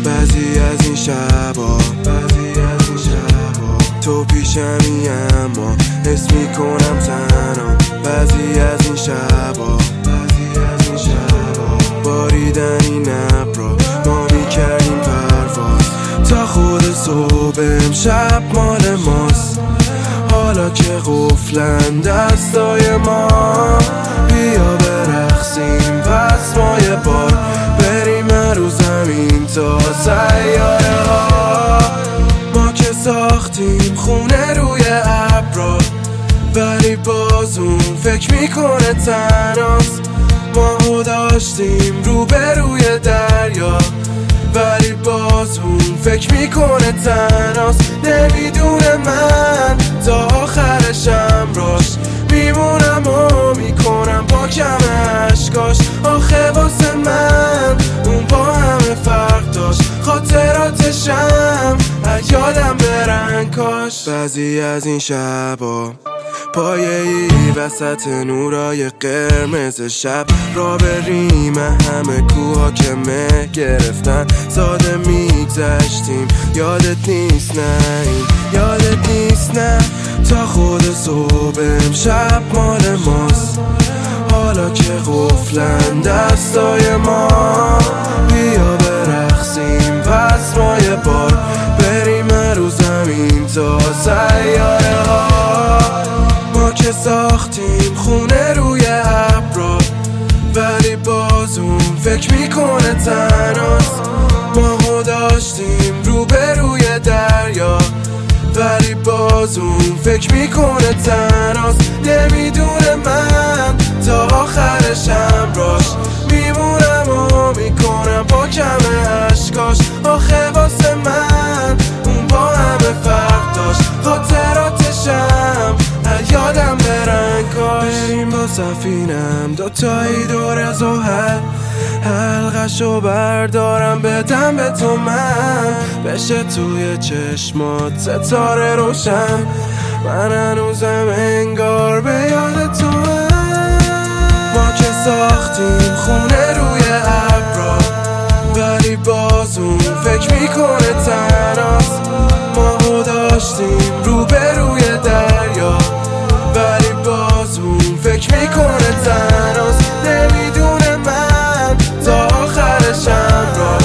بعضی از این شبا تو پیشمی اما حس میکنم تنها. بعضی از این شبا باریدنی نبرا ما میکردیم پرواز تا خود صبح. امشب مال ماست حالا که قفلن دستای ما. بیا برقصیم پس ما یه بار بریم رو زمین تا سیاره ها. ما که ساختیم خونه روی ابرا ولی باز اون فکر میکنه تنهاست. ما داشتیم روبروی دریا ولی باز اون فکر میکنه تنهاست. نمیدونه من تا آخرشم راش میمونم و میکنم با کم عشقاش. آخه واسه من اون با همه فرق داشت. خاطراتشم یادم برن کاش. بعضی از این شبا پایه‌ای وسط نورای قرمز شب را بریم همه کوها که مه گرفتن. ساده میگذشتیم یادت نیست نه این یادت نیست نه تا خود صبح. امشب مال ماست حالا که قفلن دستای ما. بیا برقصیم پس ما یه بار بریم رو زمین تا سیاره ها. ما که ساختیم خونه روی ابرا ولی باز اون فکر میکنه تنهاست. ما داشتیم روبروی دریا ولی باز اون فکر میکنه تنهاست. نمیدونه من تا آخرشم راش میمونم و میکنم با کم عشقاش. آخه واسه من اون با همه فرق داشت. خاطراتشم یادم برن کاش. بریم با سفینم دوتایی دور زحل حلقشو بردارم بدم به تو من. بشه توی چشمات ستاره روشن من هنوزم انگار به یاد تو هم. ما که ساختیم خونه روی ابرا ولی باز اون فکر میکنه تنهاست. ما داشتیم روبروی دریا ولی باز اون فکر میکنه تنهاست. نمیدونه من تا آخرشم را